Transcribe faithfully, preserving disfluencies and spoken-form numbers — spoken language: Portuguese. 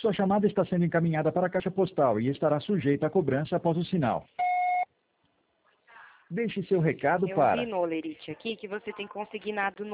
Sua chamada está sendo encaminhada para a caixa postal e estará sujeita a cobrança após o sinal. Deixe seu recado Eu para... vi no Olerite aqui que você tem consignado